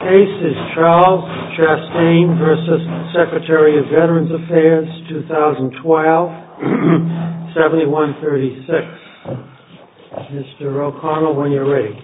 Case is Charles Chastain versus Secretary of Veterans Affairs, 2012, 7136. Mr. O'Connell, when you're ready.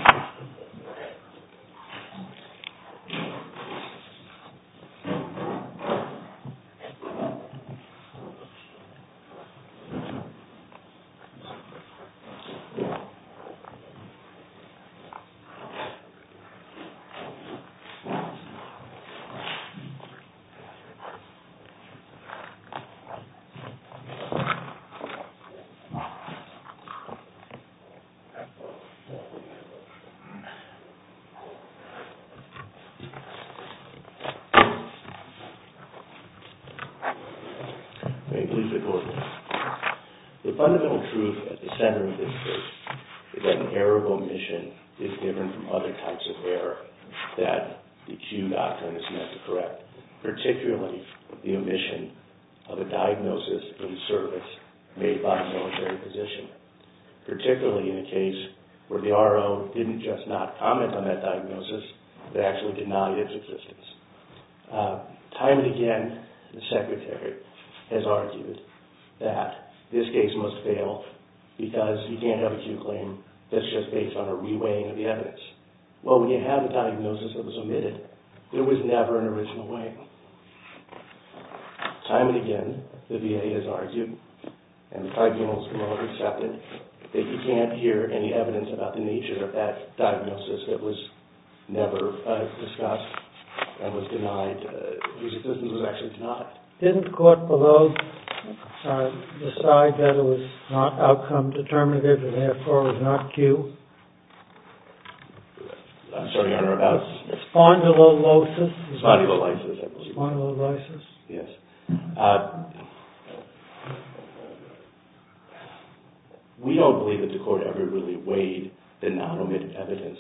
The fundamental truth at the center of this case is that an error of omission is different from other types of error that the Q doctrine is meant to correct, particularly the omission of a diagnosis in service made by a military physician, particularly in a case where the RO didn't just not comment on that diagnosis, but actually denied its existence. Time and again, the Secretary has argued that this case must fail because you can't have a Q claim that's just based on a reweighing of the evidence. Well, when you have a diagnosis that was omitted, there was never an original weighing. Time and again, the VA has argued, and the tribunals will have accepted, that you can't hear any evidence about the nature of that diagnosis that was never discussed and was denied, whose existence was actually denied. Didn't the court below decide that it was not outcome determinative and therefore was not Q? I'm sorry, Your Honor, about? Spondylolysis. Spondylolysis, I believe. Spondylolysis. Yes. We don't believe that the court ever really weighed the non-omitted evidence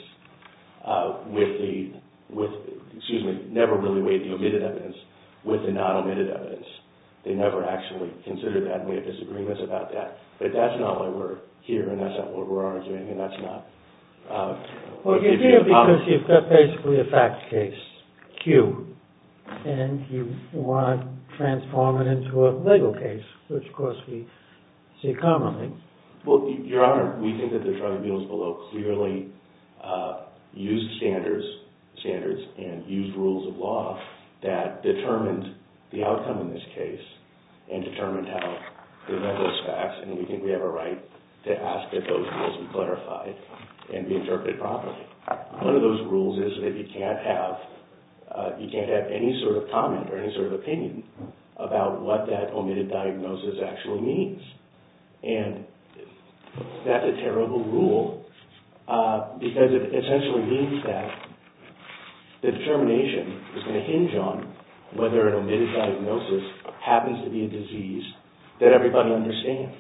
never really weighed the omitted evidence with the non-omitted evidence. They never actually considered that, and we have disagreements about that. But that's not why we're here, and that's not what we're arguing, and that's not... Well, you're here because you've got basically a fact case, Q, and you want to transform it into a legal case, which, of course, we see commonly. Well, Your Honor, we think that the tribunals below clearly used standards and used rules of law that determined the outcome in this case and determined how they read those facts, and we think we have a right to ask that those rules be clarified and be interpreted properly. One of those rules is that you can't have any sort of comment or any sort of opinion about what that omitted diagnosis actually means. And that's a terrible rule because it essentially means that the determination is going to hinge on whether an omitted diagnosis happens to be a disease that everybody understands.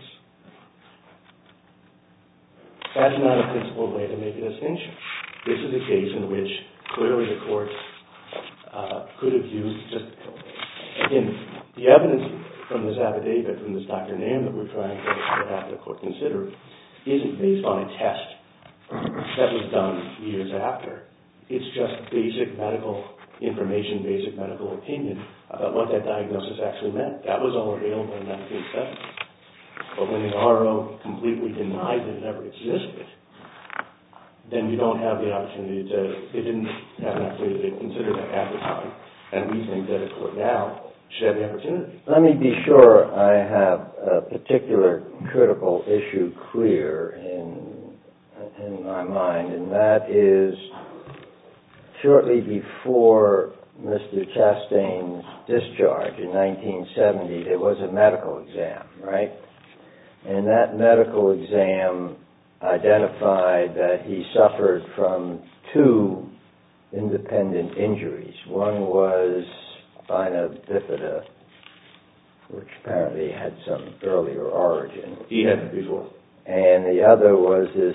That's not a principled way to make a distinction. This is a case in which clearly the court could have used just, again, the evidence from this affidavit, from this Dr. Nam that we're trying to have the court consider, isn't based on a test that was done years after. It's just basic medical information, basic medical opinion about what that diagnosis actually meant. That was all available in 1970. But when the RO completely denied that it ever existed, then you don't have the opportunity they didn't have an opportunity to consider that at the time. And we think that a court now should have the opportunity. Let me be sure I have a particular critical issue clear in my mind, and that is shortly before Mr. Chastain's discharge in 1970, there was a medical exam, right? And that medical exam identified that he suffered from two independent injuries. One was spina bifida, which apparently had some earlier origin. He had it before. And the other was his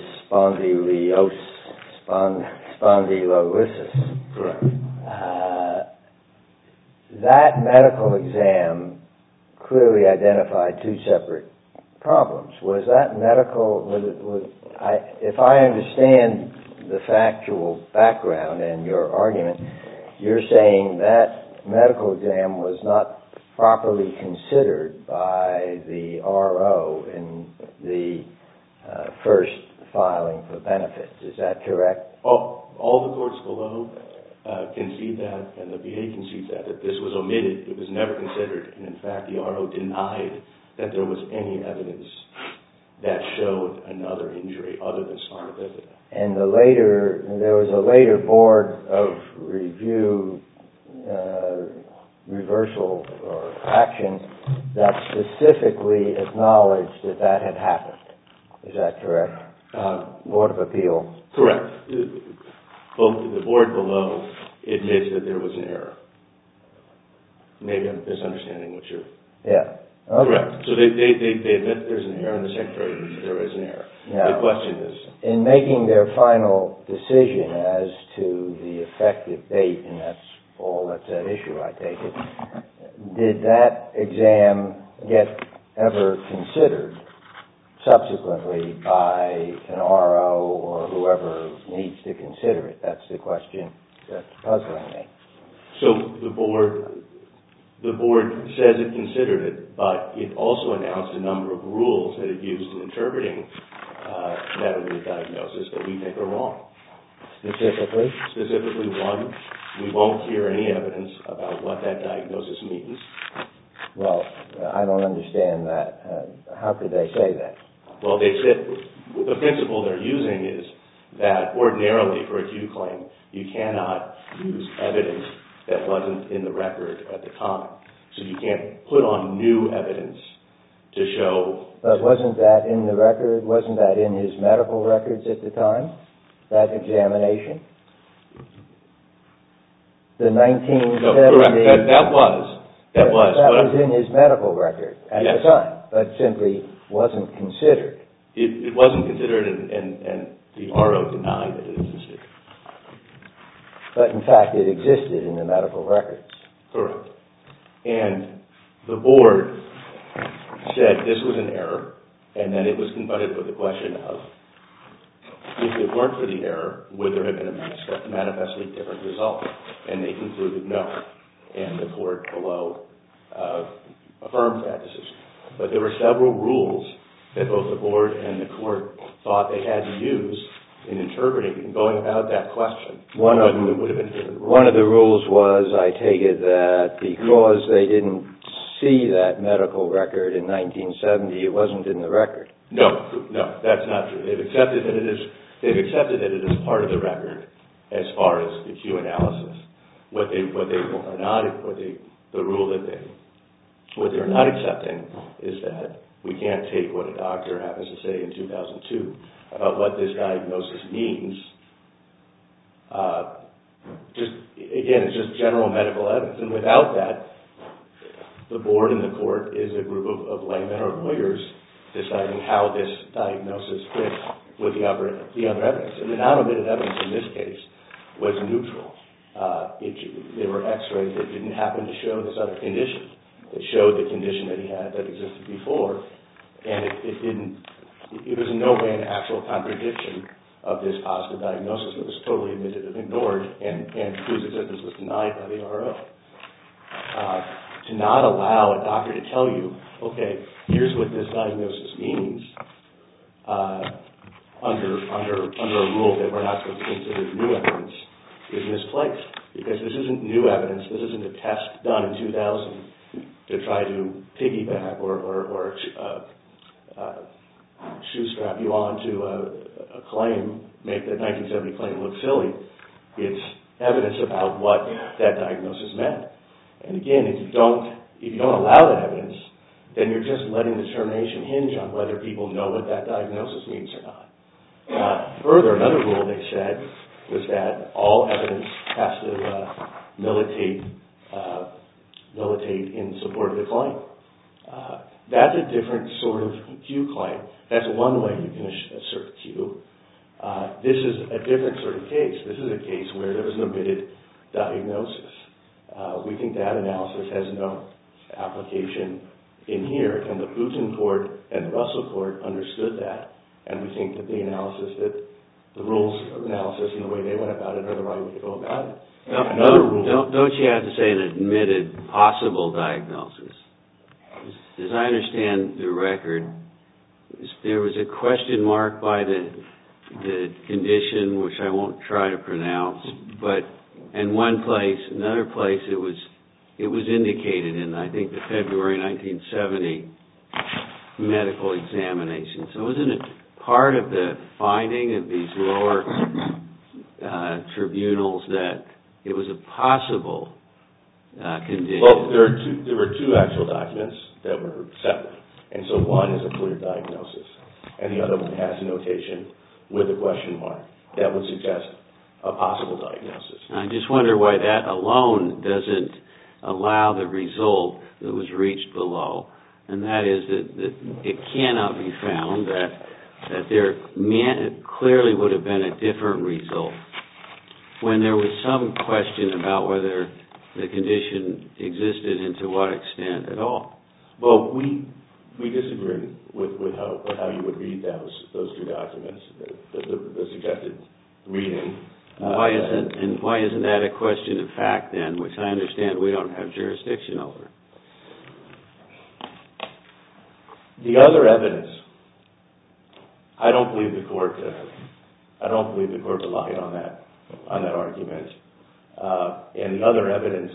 spondylolysis. Correct. That medical exam clearly identified two separate problems. Was that medical? If I understand the factual background and your argument, you're saying that medical exam was not properly considered by the RO in the first filing for benefits. Is that correct? All the courts below concede that, and the VA concedes that this was omitted. It was never considered, and in fact, the RO denied that there was any evidence that showed another injury other than spina bifida. And there was a later board of review reversal or action that specifically acknowledged that had happened. Is that correct? Board of Appeal. Correct. The board below admits that there was an error. Maybe I'm misunderstanding what you're... Yeah. Okay. Correct. So they admit there's an error, and the Secretary admits there is an error. Now, the question is... in making their final decision as to the effective date, and that's all that's at issue, I take it, did that exam get ever considered subsequently by an RO or whoever needs to consider it? That's the question that's puzzling me. So the board says it considered it, but it also announced a number of rules that it used in interpreting that diagnosis that we think are wrong. Specifically? Specifically, one, we won't hear any evidence about what that diagnosis means. Well, I don't understand that. How could they say that? Well, they said the principle they're using is that ordinarily for a Q claim, you cannot use evidence that wasn't in the record at the time. So you can't put on new evidence to show... But wasn't that in the record? Wasn't that in his medical records at the time, that examination? The 1970... No, correct. That was. That was in his medical record at the time, but simply wasn't considered. It wasn't considered, and the RO denied that it existed. But in fact, it existed in the medical records. Correct. And the board said this was an error, and then it was confronted with the question of, if it weren't for the error, would there have been a manifestly different result? And they concluded no. And the court below affirmed that decision. But there were several rules that both the board and the court thought they had to use in interpreting and going about that question. One of the rules was, I take it, that because they didn't see that medical record in 1970, it wasn't in the record. No, that's not true. They've accepted that it is part of the record as far as the Q analysis. What they're not accepting is that we can't take what a doctor happens to say in 2002 about what this diagnosis means. It's just general medical evidence. And without that, the board and the court is a group of laymen or lawyers deciding how this diagnosis fits with the other evidence. And the non-omitted evidence in this case was neutral. There were x-rays that didn't happen to show this other condition. It showed the condition that he had that existed before, and it was in no way an actual contradiction of this positive diagnosis that was totally omitted and ignored, and whose existence was denied by the RO. To not allow a doctor to tell you, okay, here's what this diagnosis means, under a rule that we're not supposed to consider new evidence, is misplaced. Because this isn't new evidence. This isn't a test done in 2000 to try to piggyback or shoestrap you on to a claim, make the 1970 claim look silly. It's evidence about what that diagnosis meant. And again, if you don't allow that evidence, then you're just letting the determination hinge on whether people know what that diagnosis means or not. Further, another rule they said was that all evidence has to militate in support of the claim. That's a different sort of Q claim. That's one way you can assert Q. This is a different sort of case. This is a case where there was an omitted diagnosis. We think that analysis has no application in here, and the Boutin court and the Russell court understood that, and we think that the analysis that the rules of analysis and the way they went about it are the right way to go about it. Another rule. Don't you have to say an admitted possible diagnosis? As I understand the record, there was a question mark by the condition, which I won't try to pronounce, but in another place, it was indicated in, I think, the February 1970 medical examination. So isn't it part of the finding of these lower tribunals that it was a possible condition? Well, there were two actual documents that were separate. And so one is a clear diagnosis, and the other one has a notation with a question mark that would suggest a possible diagnosis. I just wonder why that alone doesn't allow the result that was reached below, and that is that it cannot be found that there clearly would have been a different result when there was some question about whether the condition existed and to what extent at all. Well, we disagree with how you would read those two documents, the suggested reading. Why isn't that a question of fact then, which I understand we don't have jurisdiction over? The other evidence, I don't believe the court relied on that argument, and the other evidence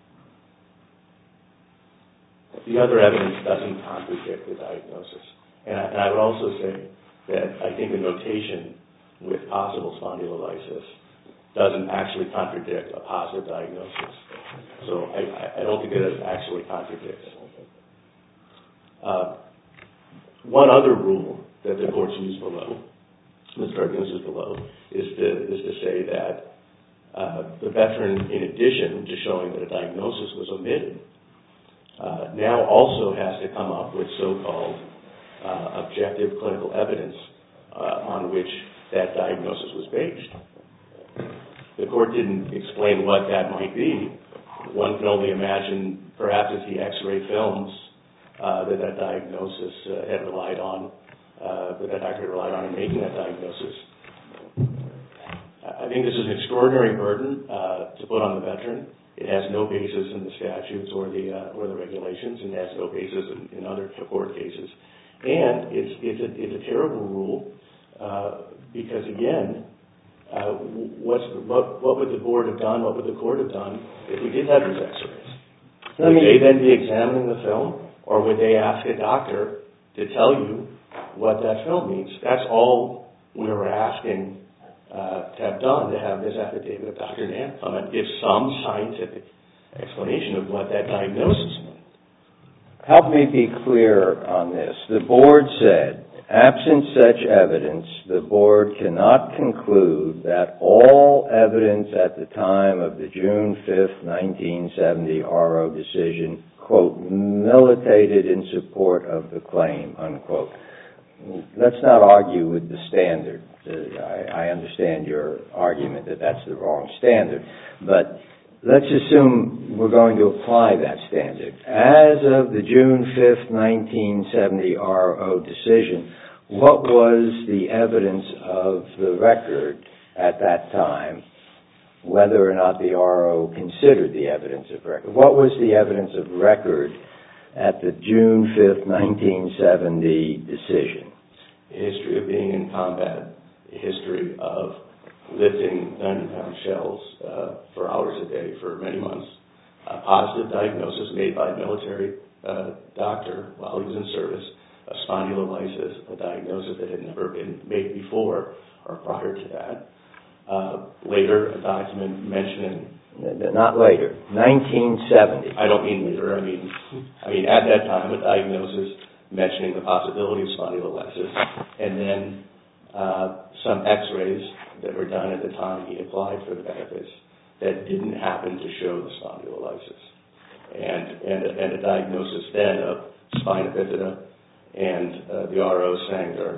doesn't contradict the diagnosis. And I would also say that I think a notation with possible spondylolysis doesn't actually contradict a positive diagnosis. So I don't think it actually contradicts. One other rule that the courts use below, the diagnosis below, is to say that the veteran, in addition to showing that a diagnosis was omitted, now also has to come up with so-called objective clinical evidence on which that diagnosis was based. The court didn't explain what that might be. One can only imagine, perhaps as the X-ray films, that diagnosis had relied on, that doctor had relied on in making that diagnosis. I think this is an extraordinary burden to put on the veteran. It has no basis in the statutes or the regulations, and has no basis in other court cases. And it's a terrible rule because, again, what would the board have done? What would the court have done if we did have these X-rays? Would they then be examining the film, or would they ask a doctor to tell you what that film means? That's all we were asking to have done, to have this affidavit of Dr. Nant come and give some scientific explanation of what that diagnosis meant. Help me be clear on this. The board said, absent such evidence, the board cannot conclude that all evidence at the time of the June 5th, 1970 RO decision, quote, militated in support of the claim, unquote. Let's not argue with the standard. I understand your argument that that's the wrong standard, but let's assume we're going to apply that standard. As of the June 5th, 1970 RO decision, what was the evidence of the record at that time, whether or not the RO considered the evidence of record? What was the evidence of record at the June 5th, 1970 decision? A history of being in combat, a history of lifting 90-pound shells for hours a day for many months, a positive diagnosis made by a military doctor while he was in service, a spondylolysis, a diagnosis that had never been made before or prior to that. Later, a document mentioning... Not later, 1970. I don't mean later. I mean at that time, a diagnosis mentioning the possibility of spondylolysis, and then some X-rays that were done at the time he applied for the benefits that didn't happen to show the spondylolysis, and a diagnosis then of spina bifida, and the RO saying there's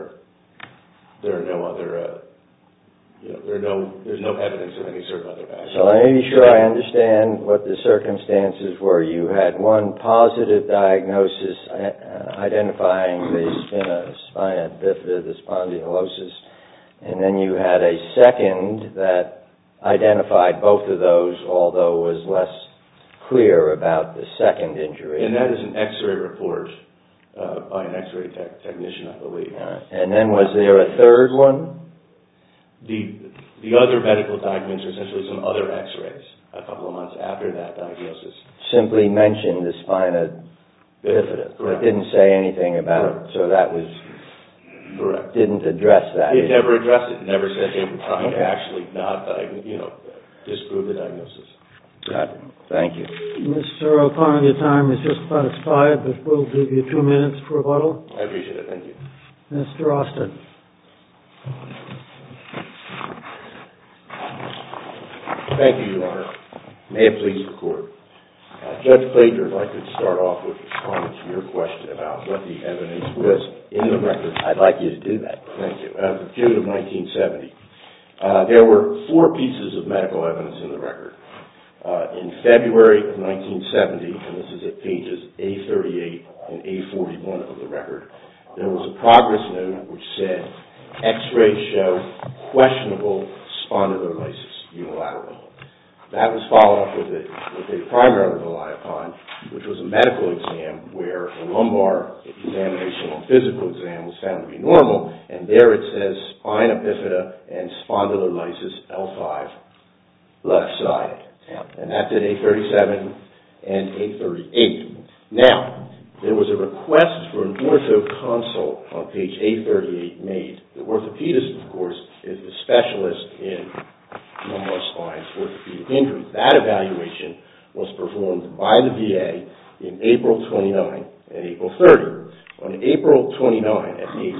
no evidence of any sort of other action. So let me be sure I understand what the circumstances were. You had one positive diagnosis identifying the spina bifida, the spondylosis, And then you had a second that identified both of those, although was less clear about the second injury. And that is an X-ray report by an X-ray technician, I believe. And then was there a third one? The other medical documents are essentially some other X-rays a couple of months after that diagnosis. Simply mentioned the spina bifida. It didn't say anything about it, so that was... Correct. Didn't address that. It never addressed it. It never said they were trying to actually not, disprove the diagnosis. Got it. Thank you. Mr. O'Connor, your time has just about expired, but we'll give you 2 minutes for rebuttal. I appreciate it. Thank you. Mr. Austin. Thank you, Your Honor. May it please the Court. Judge Plager, I'd like to start off with responding to your question about what the evidence was in the record. I'd like you to do that. Thank you. The June of 1970. There were 4 pieces of medical evidence in the record. In February of 1970, and this is at pages A38 and A41 of the record, there was a progress note which said X-rays show questionable spondylolysis unilaterally. That was followed up with what they primarily rely upon, which was a medical exam where a lumbar examination or physical exam was found to be normal, and there it says spina bifida and spondylolysis L5, left side. And that's at A37 and A38. Now, there was a request for an ortho consult on page A38 made. The orthopedist, of course, is the specialist in lumbar spines, orthopedic injuries. That evaluation was performed by the VA in April 29 and April 30. On April 29, at page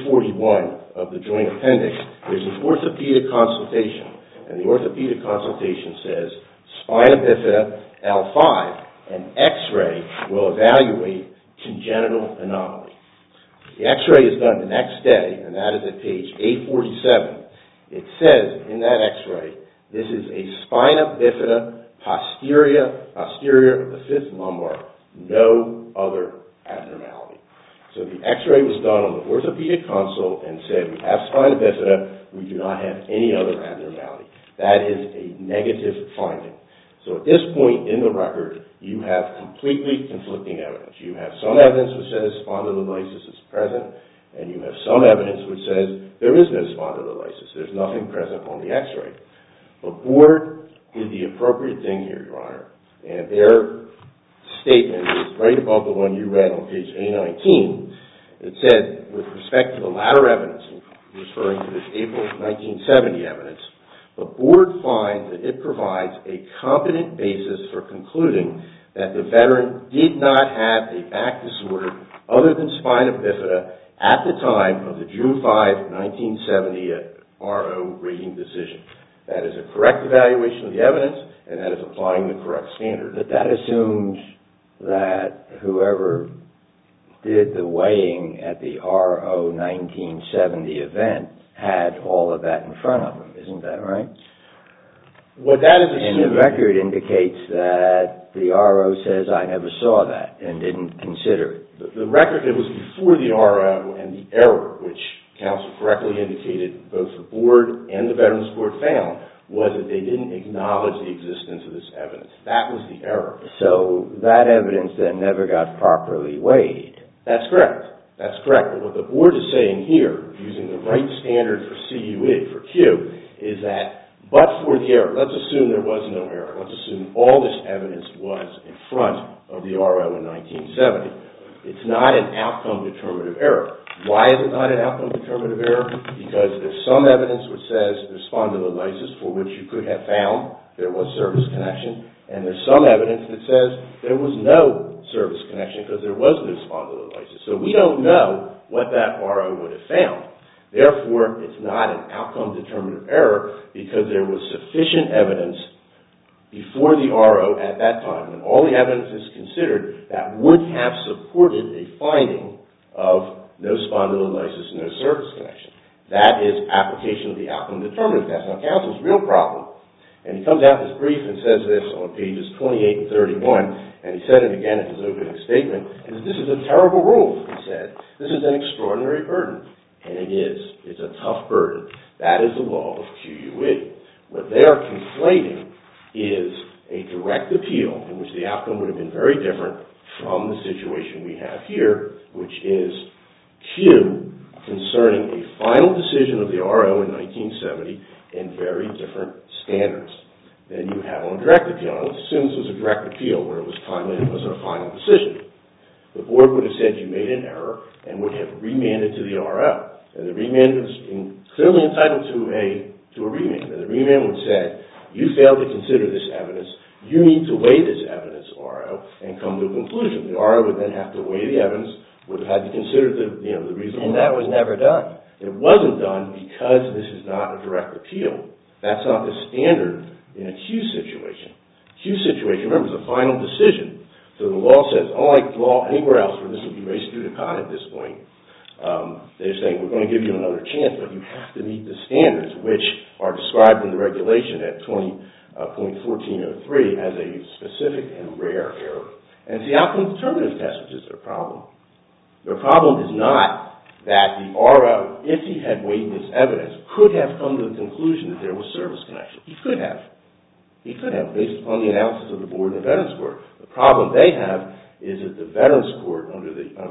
A41 of the joint appendix, there's an orthopedic consultation, and the orthopedic consultation says spina bifida L5, and X-ray will evaluate congenital anomaly. The X-ray is done the next day, and that is at page A47. It says in that X-ray, this is a spina bifida posterior of the 5th lumbar, no other abnormality. So the X-ray was done on the orthopedic consult and said we have spina bifida, we do not have any other abnormality. That is a negative finding. So at this point in the record, you have completely conflicting evidence. You have some evidence which says spondylolysis is present, and you have some evidence which says there is no spondylolysis. There's nothing present on the X-ray. The board did the appropriate thing here, Your Honor, and their statement is right above the one you read on page A19. It said, with respect to the latter evidence, referring to this April 1970 evidence, the board finds that it provides a competent basis for concluding that the veteran did not have a back disorder other than spina bifida at the time of the June 5, 1970 RO rating decision. That is a correct evaluation of the evidence, and that is applying the correct standard. But that assumes that whoever did the weighing at the RO 1970 event had all of that in front of them. Isn't that right? What that is assuming... And the record indicates that the RO says, I never saw that and didn't consider it. The record, it was before the RO, and the error, which counsel correctly indicated both the board and the Veterans Court found, was that they didn't acknowledge the existence of this evidence. That was the error. So that evidence then never got properly weighed. That's correct. That's correct. But what the board is saying here, using the right standard for CUE, for Q, is that but for the error, let's assume there was no error. Let's assume all this evidence was in front of the RO in 1970. It's not an outcome determinative error. Why is it not an outcome determinative error? Because there's some evidence which says there's spondylolysis, for which you could have found there was service connection, and there's some evidence that says there was no service connection because there was no spondylolysis. So we don't know what that RO would have found. Therefore, it's not an outcome determinative error because there was sufficient evidence before the RO at that time, and all the evidence is considered, that would have supported a finding of no spondylolysis, no service connection. That is application of the outcome determinative test. Now, counsel's real problem, and he comes out in his brief and says this on pages 28 and 31, and he said it again in his opening statement, is this is a terrible rule, he said. This is an extraordinary burden. And it is. It's a tough burden. That is the law of QUE. What they are conflating is a direct appeal in which the outcome would have been very different from the situation we have here, which is Q concerning a final decision of the RO in 1970 in very different standards than you have on a direct appeal. Let's assume this was a direct appeal where it was timely and it wasn't a final decision. The board would have said you made an error and would have remanded to the RO. And the remand was clearly entitled to a remand. And the remand would say, you failed to consider this evidence. You need to weigh this evidence, RO, and come to a conclusion. The RO would then have to weigh the evidence, would have had to consider the reasonable. And that was never done. It wasn't done because this is not a direct appeal. That's not the standard in a Q situation. Q situation, remember, is a final decision. So the law says, unlike law anywhere else where this would be res judicata at this point, they're saying we're going to give you another chance, but you have to meet the standards, which are described in the regulation at 20.1403 as a specific and rare error. And it's the outcome determinative test, which is their problem. The problem is not that the RO, if he had weighed this evidence, could have come to the conclusion that there was service connection. He could have. He could have, based upon the analysis of the board and the Veterans Court. The problem they have is that the Veterans Court, both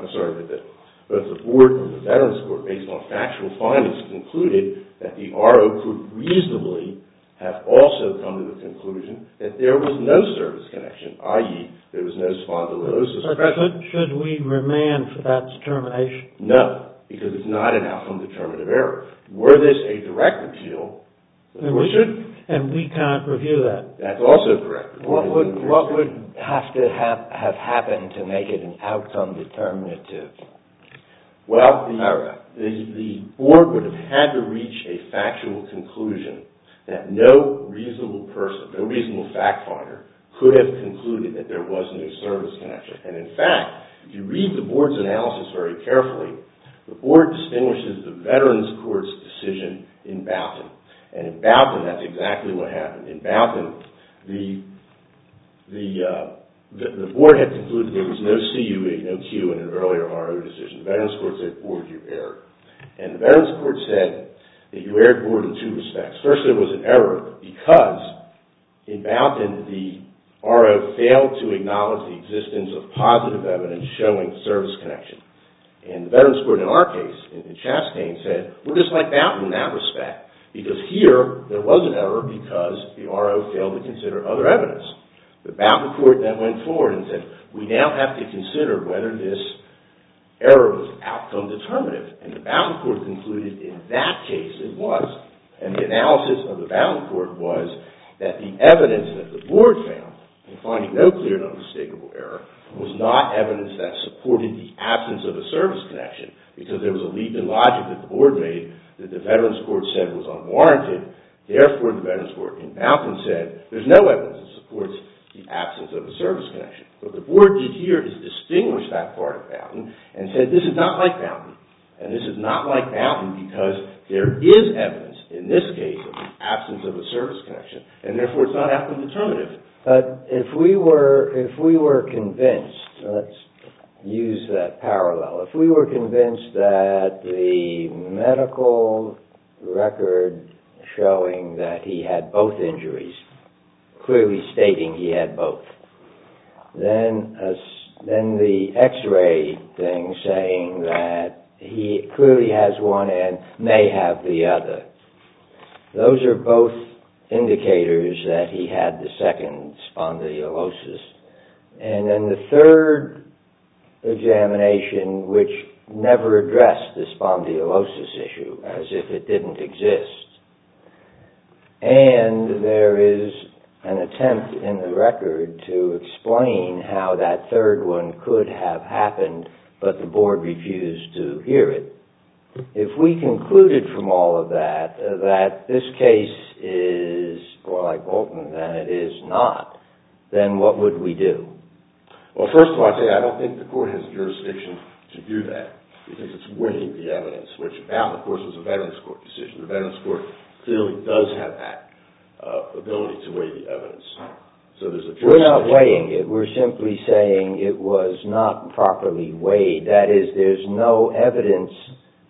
the board and the Veterans Court, based on factual findings, concluded that the RO could reasonably have also come to the conclusion that there was no service connection, i.e., there was no spondylosis. But should we remand for that determination? No, because it's not an outcome determinative error. Were this a direct appeal, we should. And we can't review that. That's also correct. What would have to have happened to make it an outcome determinative? Well, the board would have had to reach a factual conclusion that no reasonable person, no reasonable fact finder, could have concluded that there was no service connection. And in fact, if you read the board's analysis very carefully, the board distinguishes the Veterans Court's decision in Boughton. And in Boughton, that's exactly what happened. In Boughton, the board had concluded there was no CUE, no Q in an earlier RO decision. The Veterans Court said, board, you erred. And the Veterans Court said that you erred, board, in two respects. First, there was an error because in Boughton, the RO failed to acknowledge the existence of positive evidence showing service connection. And the Veterans Court, in our case, in Chastain, said, we're just like Boughton in that respect. Because here, there was an error because the RO failed to consider other evidence. The Boughton Court then went forward and said, we now have to consider whether this error was outcome determinative. And the Boughton Court concluded in that case it was. And the analysis of the Boughton Court was that the evidence that the board found, in finding no clear and unmistakable error, was not evidence that supported the absence of a service connection. Because there was a leap in logic that the board made that the Veterans Court said was unwarranted. Therefore, the Veterans Court in Boughton said there's no evidence that supports the absence of a service connection. What the board did here is distinguish that part of Boughton and said this is not like Boughton. And this is not like Boughton because there is evidence, in this case, of the absence of a service connection. And therefore, it's not outcome determinative. But if we were convinced, let's use that parallel, if we were convinced that the medical record showing that he had both injuries, clearly stating he had both, then the x-ray thing saying that he clearly has one and may have the other, those are both indicators that he had the second spondylosis. And then the third examination, which never addressed the spondylosis issue, as if it didn't exist. And there is an attempt in the record to explain how that third one could have happened, but the board refused to hear it. If we concluded from all of that, that this case is more like Bolton than it is not, then what would we do? Well, first of all, I'd say I don't think the court has jurisdiction to do that because it's weighing the evidence, which Boughton, of course, was a Veterans Court decision. The Veterans Court clearly does have that ability to weigh the evidence. So there's a jurisdiction. We're not weighing it. We're simply saying it was not properly weighed. That is, there's no evidence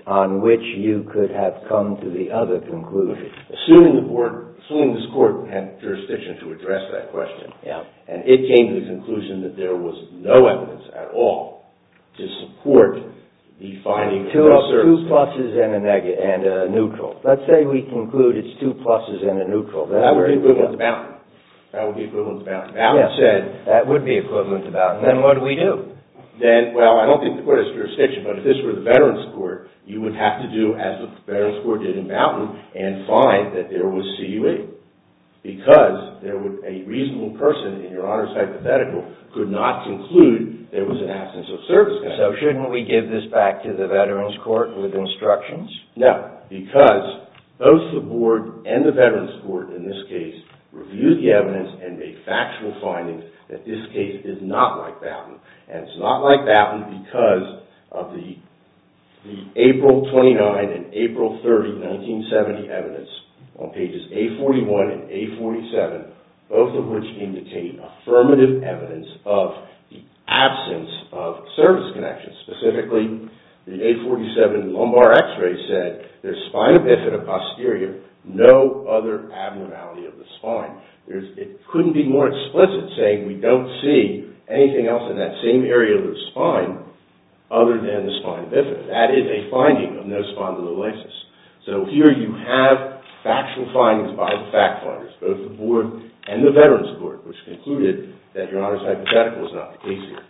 on which you could have come to the other conclusion? Assuming this court had jurisdiction to address that question, and it came to the conclusion that there was no evidence at all to support the finding of no service. Two pluses and a neutral. Let's say we conclude it's two pluses and a neutral. That would be equivalent to Boughton. Boughton said... That would be equivalent to Boughton. Then what do we do? I don't think the court has jurisdiction, but if this were the Veterans Court, you would have to do as the Veterans Court did in Boughton and find that there was CUE. Because a reasonable person, in Your Honor's hypothetical, could not conclude there was an absence of service connection. So shouldn't we give this back to the Veterans Court with instructions? No, because both the board and the Veterans Court, in this case, reviewed the evidence and made factual findings that this case is not like Boughton. And it's not like Boughton because of the April 29 and April 30, 1970 evidence on pages A41 and A47, both of which indicate affirmative evidence of the absence of service connection. Specifically, the A47 lumbar x-ray said there's spina bifida posterior, no other abnormality of the spine. It couldn't be more explicit saying we don't see anything else in that same area of the spine other than the spina bifida. That is a finding of no spondylolysis. So here you have factual findings by the fact finders, both the board and the Veterans Court, which concluded that Your Honor's hypothetical was not the case here.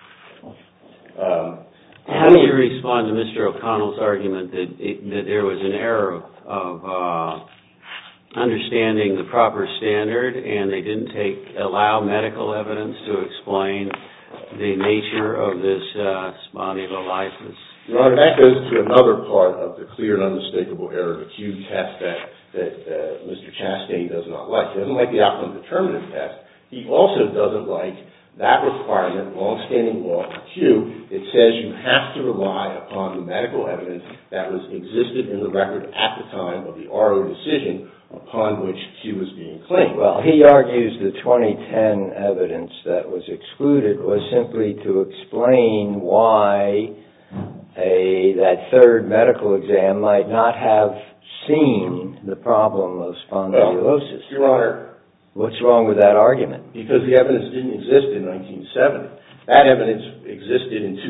How do you respond to Mr. O'Connell's argument that there was an error of understanding the proper standard and they didn't allow medical evidence to explain the nature of this spondylolysis? Your Honor, that goes to another part of the clear and unmistakable error, the Q test that Mr. Chastain does not like. He doesn't like the outcome determinative test. He also doesn't like that requirement, long-standing law for Q. It says you have to rely upon the medical evidence that existed in the record at the time of the RO decision upon which Q was being claimed. Well, he argues the 2010 evidence that was excluded was simply to explain why that third medical exam might not have seen the problem of spondylosis. Your Honor, what's wrong with that argument? Because the evidence didn't exist in 1970. That evidence existed in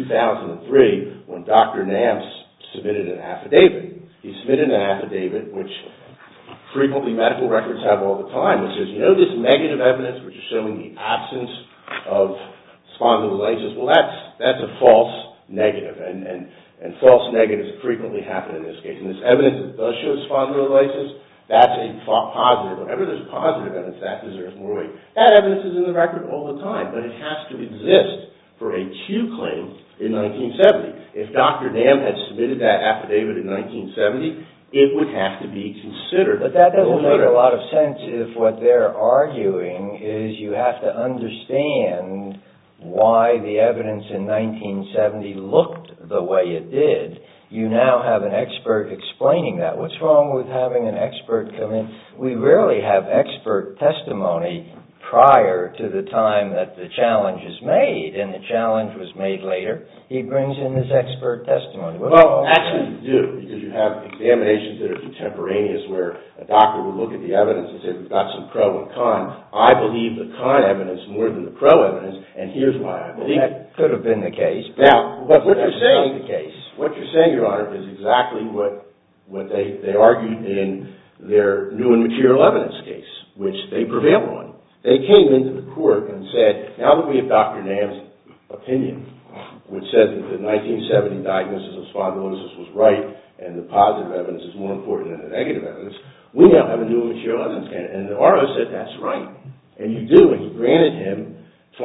2003 when Dr. Nance submitted an affidavit. He submitted an affidavit, which frequently medical records have all the time, which says, you know, this negative evidence, which is showing the absence of spondylolysis, well, that's a false negative, and false negatives frequently happen in this case. And this evidence that does show spondylolysis, that's a positive. Whenever there's positive evidence, that deserves more weight. That evidence is in the record all the time, but it has to exist for a Q claim in 1970. If Dr. Nam had submitted that affidavit in 1970, it would have to be considered. But that doesn't make a lot of sense if what they're arguing is you have to understand why the evidence in 1970 looked the way it did. You now have an expert explaining that. What's wrong with having an expert come in? We rarely have expert testimony prior to the time that the challenge is made, and the challenge was made later. He brings in this expert testimony. Well, actually you do, because you have examinations that are contemporaneous where a doctor would look at the evidence and say, we've got some pro and con. I believe the con evidence more than the pro evidence, and here's why I believe it. That could have been the case. Now, but what you're saying, Your Honor, is exactly what they argued in their new and material evidence case, which they prevailed on. They came into the court and said, now that we have Dr. Nam's opinion, which says that the 1970 diagnosis of spondylosis was right and the positive evidence is more important than the negative evidence, we now have a new and material evidence candidate. And the RO said, that's right. And you do, and he granted him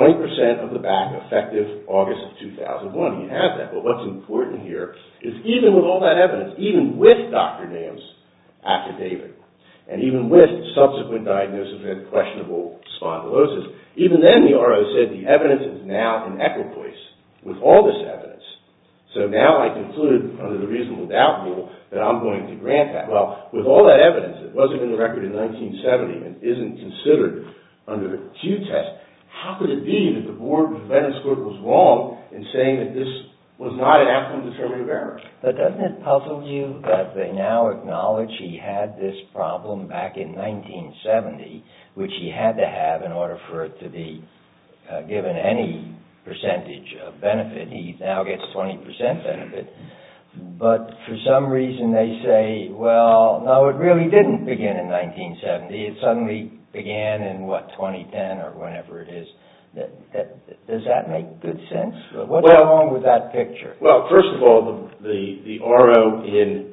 20% of the back effective August of 2001. He has that. But what's important here is even with all that evidence, even with Dr. Nam's affidavit, and even with subsequent diagnosis of questionable spondylosis, even then the RO said the evidence is now in equipoise with all this evidence. So now I conclude under the reasonable doubt rule that I'm going to grant that. Well, with all that evidence that wasn't in the record in 1970 and isn't considered under the Q test, how could it be that the board of the Veterans Court was wrong in saying that this was not an outcome-determinative error. But doesn't it puzzle you that they now acknowledge he had this problem back in 1970, which he had to have in order for it to be given any percentage of benefit? He now gets 20% benefit. But for some reason they say, well, no, it really didn't begin in 1970. It suddenly began in, 2010 or whenever it is. Does that make good sense? What's wrong with that picture? Well, first of all, the RO in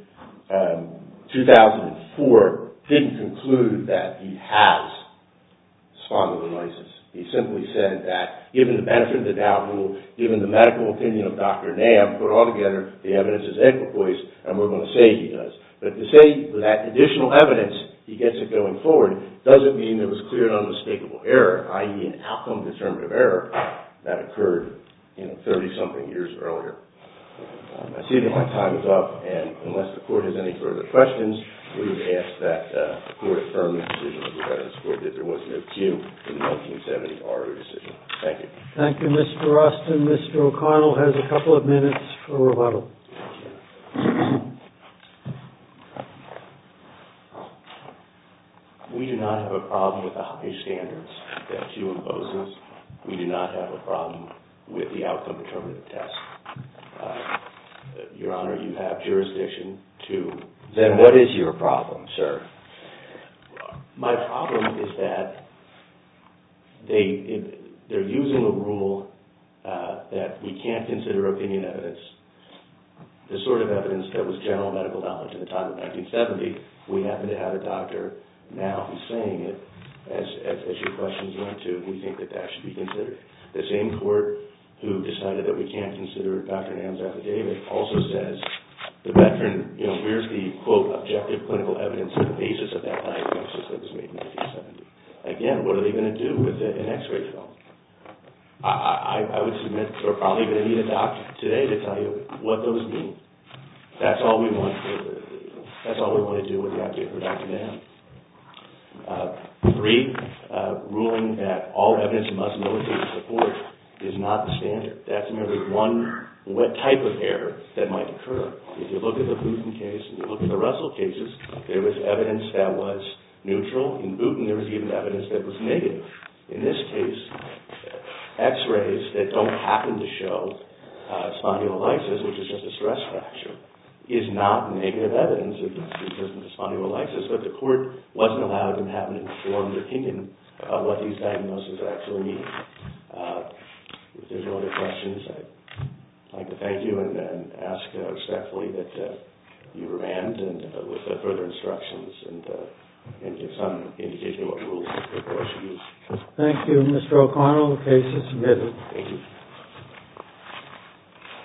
2004 didn't conclude that he has spondylolysis. He simply said that given the benefit of the doubt rule, given the medical opinion of Dr. Nam, put all together, the evidence is equipoise, and we're going to say he does. But to say with that additional evidence he gets it going forward doesn't mean there was clear and unmistakable error, i.e. an outcome-determinative error that occurred 30-something years earlier. I see that my time is up, and unless the Court has any further questions, we would ask that the Court affirm the decision of the Veterans Court that there was no Q in the 1970 RO decision. Thank you. Thank you, Mr. Austin. Mr. O'Connell has a couple of minutes for rebuttal. We do not have a problem with the high standards that Q imposes. We do not have a problem with the outcome determinative test. Your Honor, you have jurisdiction to... Then what is your problem, sir? My problem is that they're using a rule that we can't consider opinion evidence. The sort of evidence that was general medical knowledge at the time of 1970, we happen to have a doctor now who's saying it, as your questions went to, we think that that should be considered. The same court who decided that we can't consider Dr. Nam's affidavit also says the veteran, where's the, quote, objective clinical evidence for the basis of that diagnosis that was made in 1970. Again, what are they going to do with an x-ray film? I would submit we're probably going to need a doctor today to tell you what those mean. That's all we want to do with the affidavit for Dr. Nam. 3, ruling that all evidence must militate support is not the standard. That's merely one type of error that might occur. If you look at the Booten case and you look at the Russell cases, there was evidence that was neutral. In Booten, there was even evidence that was negative. In this case, x-rays that don't happen to show spondylolysis, which is just a stress fracture, is not negative evidence because of the spondylolysis, but the court wasn't allowed to have an informed opinion about what these diagnoses actually mean. If there's no other questions, I'd like to thank you and ask respectfully that you remand and with further instructions and give some indication of what rules the court should use. Thank you, Mr. O'Connell. The case is submitted. Thank you.